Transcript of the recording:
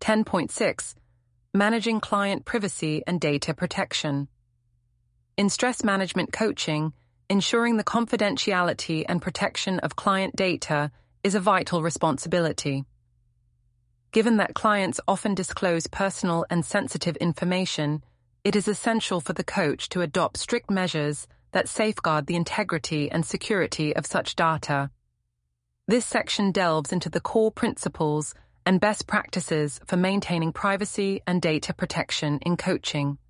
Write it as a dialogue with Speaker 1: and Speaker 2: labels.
Speaker 1: 10.6. Managing client privacy and data protection. In stress management coaching, ensuring the confidentiality and protection of client data is a vital responsibility. Given that clients often disclose personal and sensitive information, it is essential for the coach to adopt strict measures that safeguard the integrity and security of such data. This section delves into the core principles and best practices for maintaining privacy and data protection in coaching.